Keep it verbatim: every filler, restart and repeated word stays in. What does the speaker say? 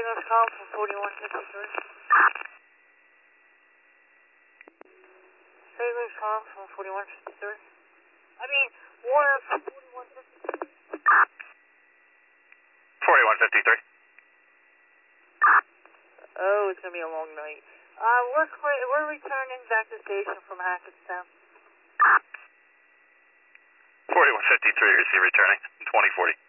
Signals call from forty-one fifty-three. Signals call from forty-one fifty-three. I mean, Warner from forty-one fifty-three. forty-one fifty-three. Oh, it's going to be a long night. Uh, we're, clear, we're returning back to station from Hackettstown. forty-one fifty-three, receive returning, twenty forty.